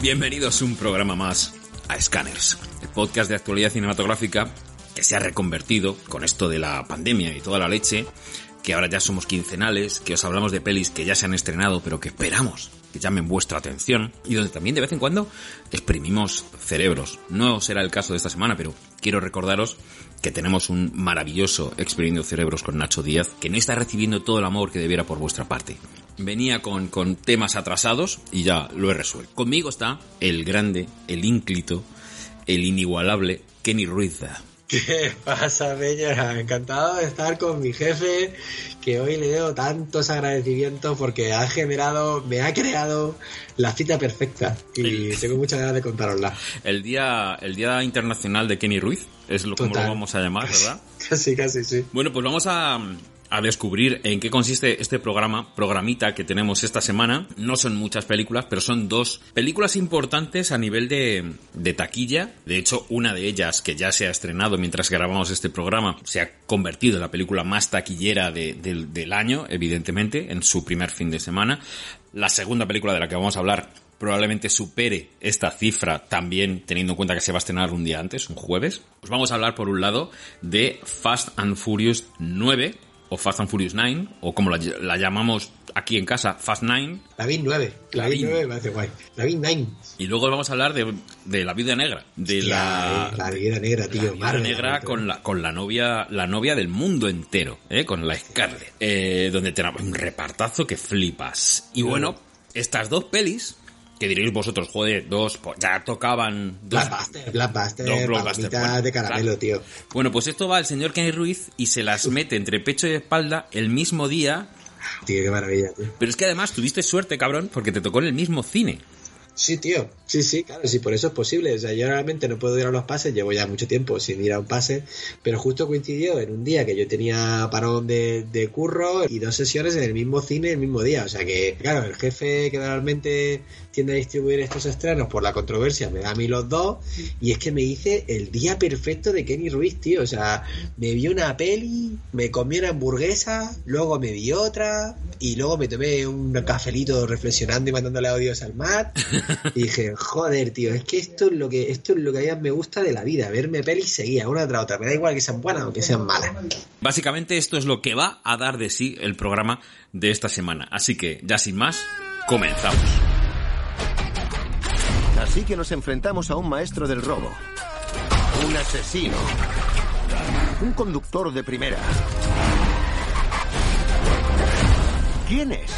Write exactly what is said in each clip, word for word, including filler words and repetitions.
Bienvenidos a un programa más a Scanners, el podcast de actualidad cinematográfica que se ha reconvertido con esto de la pandemia y toda la leche, que ahora ya somos quincenales, que os hablamos de pelis que ya se han estrenado pero que esperamos que llamen vuestra atención y donde también de vez en cuando exprimimos cerebros. No será el caso de esta semana, pero quiero recordaros que tenemos un maravilloso Exprimiendo Cerebros con Nacho Díaz, que no está recibiendo todo el amor que debiera por vuestra parte. Venía con, con temas atrasados y ya lo he resuelto. Conmigo está el grande, el ínclito, el inigualable Kenny Ruiz. ¿Qué pasa, Peña? Encantado de estar con mi jefe, que hoy le debo tantos agradecimientos porque ha generado, me ha creado la cita perfecta y el, tengo muchas ganas de contárosla. El día, el día internacional de Kenny Ruiz es lo como lo vamos a llamar, ¿verdad? Casi, casi, sí. Bueno, pues vamos a... a descubrir en qué consiste este programa, programita que tenemos esta semana. No son muchas películas, pero son dos películas importantes a nivel de, de taquilla. De hecho, una de ellas, que ya se ha estrenado mientras grabamos este programa, se ha convertido en la película más taquillera de, de, del año, evidentemente, en su primer fin de semana. La segunda película de la que vamos a hablar probablemente supere esta cifra también, teniendo en cuenta que se va a estrenar un día antes, un jueves. Pues vamos a hablar, por un lado, de Fast and Furious nueve, o Fast and Furious nueve, o como la, la llamamos aquí en casa, Fast nueve. La V I N nueve, la V I N nueve me parece guay. La V I N nueve. Y luego vamos a hablar de, de la Viuda Negra. De Hostia, la, eh, la Viuda Negra, tío. La Viuda Negra con la, con la novia la novia del mundo entero, ¿eh? Con la Scarlett. Eh, donde tenemos un repartazo que flipas. Y bueno, estas dos pelis... que diréis vosotros, joder, dos, pues ya tocaban... Dos, Blockbuster, Blockbuster, dos Blockbuster, bueno, de caramelo, claro. Tío. Bueno, pues esto va el señor Kenny Ruiz y se las mete entre pecho y espalda el mismo día. Tío, qué maravilla, tío. Pero es que además tuviste suerte, cabrón, porque te tocó en el mismo cine. Sí, tío. Sí, sí, claro, sí, por eso es posible. O sea, yo realmente no puedo ir a los pases, llevo ya mucho tiempo sin ir a un pase, pero justo coincidió en un día que yo tenía parón de, de curro y dos sesiones en el mismo cine el mismo día. O sea que, claro, el jefe que normalmente tiende a distribuir estos estrenos por la controversia me da a mí los dos y es que me hice el día perfecto de Kenny Ruiz, tío. O sea, me vi una peli, me comí una hamburguesa, luego me vi otra y luego me tomé un cafelito reflexionando y mandándole audios al Matt. Y dije, joder, tío, es que esto es lo que esto es lo que a mí me gusta de la vida, verme pelis seguidas, una tras otra. Me da igual que sean buenas o que sean malas. Básicamente esto es lo que va a dar de sí el programa de esta semana. Así que, ya sin más, comenzamos. Así que nos enfrentamos a un maestro del robo, un asesino, un conductor de primera. ¿Quién es?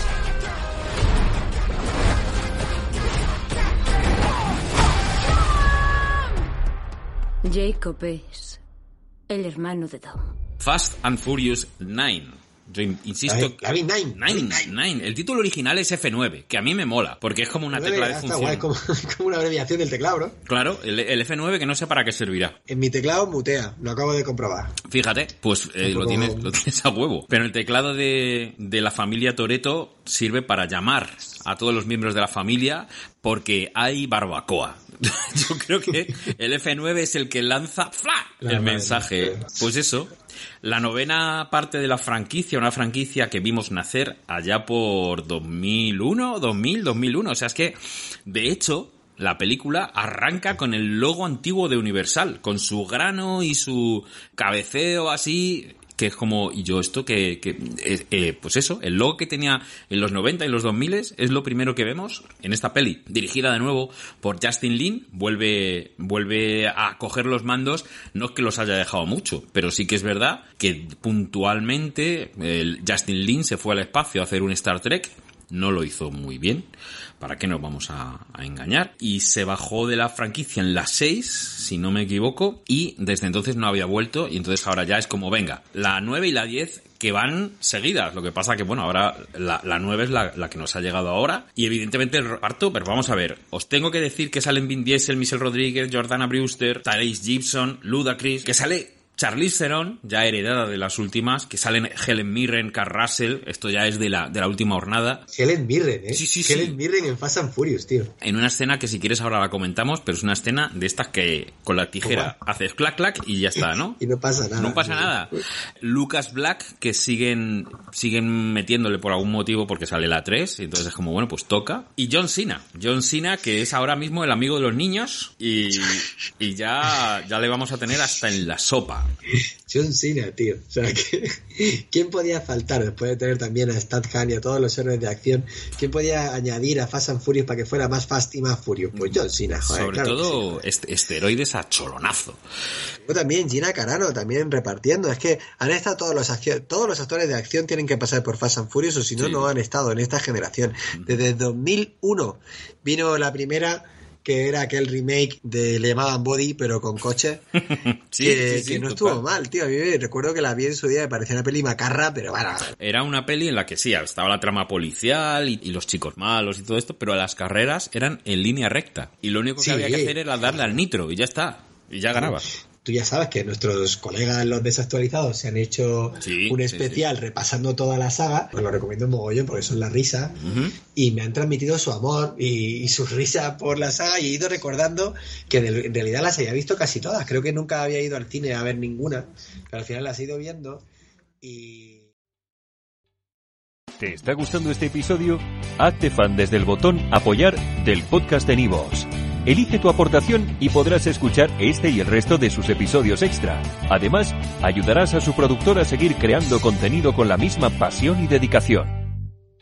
Jacob es el hermano de Dom. Fast and Furious nueve. Yo insisto... La V I N nueve. nueve, nueve. El título original es F nueve, que a mí me mola, porque es como una nueve, tecla de está función. Guay, como, como una abreviación del teclado, ¿no? Claro, el, el F nueve que no sé para qué servirá. En mi teclado mutea, lo acabo de comprobar. Fíjate, pues eh, lo, tienes, lo tienes a huevo. Pero el teclado de, de la familia Toretto sirve para llamar a todos los miembros de la familia porque hay barbacoa. Yo creo que el F nueve es el que lanza ¡fla! El mensaje. Pues eso, la novena parte de la franquicia, una franquicia que vimos nacer allá por dos mil uno, dos mil, dos mil uno. O sea, es que, de hecho, la película arranca con el logo antiguo de Universal, con su grano y su cabeceo así... que es como, y yo esto que, que eh, eh, pues eso, el logo que tenía en los noventa y los dos mil es lo primero que vemos en esta peli, dirigida de nuevo por Justin Lin, vuelve, vuelve a coger los mandos, no es que los haya dejado mucho, pero sí que es verdad que puntualmente el Justin Lin se fue al espacio a hacer un Star Trek, no lo hizo muy bien, ¿para qué nos vamos a, a engañar? Y se bajó de la franquicia en la seis, si no me equivoco, y desde entonces no había vuelto, y entonces ahora ya es como, venga, la nueve y la diez que van seguidas, lo que pasa que, bueno, ahora la, la nueve es la, la que nos ha llegado ahora, y evidentemente el reparto, pero vamos a ver, os tengo que decir que salen Vin Diesel, Michelle Rodríguez, Jordana Brewster, Tyrese Gibson, Ludacris, que sale Charlize Theron, ya heredada de las últimas, que salen Helen Mirren, Kurt Russell, esto ya es de la, de la última hornada. Helen Mirren, ¿eh? Sí, sí, Helen sí. Mirren en Fast and Furious, tío. En una escena que si quieres ahora la comentamos, pero es una escena de estas que con la tijera Uah. haces clac clac y ya está, ¿no? Y no pasa nada. No pasa tío. nada. Lucas Black, que siguen siguen metiéndole por algún motivo porque sale la tres, y entonces es como, bueno, pues toca. Y John Cena. John Cena, que es ahora mismo el amigo de los niños y, y ya, ya le vamos a tener hasta en la sopa. John Cena, tío. O sea, que, ¿quién podía faltar después de tener también a Statham y a todos los héroes de acción? ¿Quién podía añadir a Fast and Furious para que fuera más Fast y más Furious? Pues John Cena, joder. Sobre claro todo sí. est- esteroides a cholonazo. Luego también Gina Carano también repartiendo. Es que han estado todos los accio- todos los actores de acción tienen que pasar por Fast and Furious, o si no, Sí. no han estado en esta generación. Desde dos mil uno vino la primera, que era aquel remake de le llamaban Body, pero con coche. Sí, que, sí, sí, que no total. estuvo mal, tío. A mí me recuerdo que la vi en su día, me parecía una peli macarra, pero bueno. Era una peli en la que sí, estaba la trama policial y, y los chicos malos y todo esto, pero las carreras eran en línea recta. Y lo único que Sí. había que hacer era darle al nitro y ya está. Y ya ganabas. Tú ya sabes que nuestros colegas los desactualizados se han hecho Sí, un sí, especial sí. repasando toda la saga. Os lo recomiendo un mogollón porque son la risa. Ujú. Y me han transmitido su amor y, y su risa por la saga, y he ido recordando que de- en realidad las había visto casi todas. Creo que nunca había ido al cine a ver ninguna, pero al final las he ido viendo y... ¿Te está gustando este episodio? Hazte fan desde el botón Apoyar del podcast de Nivos. Elige tu aportación y podrás escuchar este y el resto de sus episodios extra. Además, ayudarás a su productor a seguir creando contenido con la misma pasión y dedicación.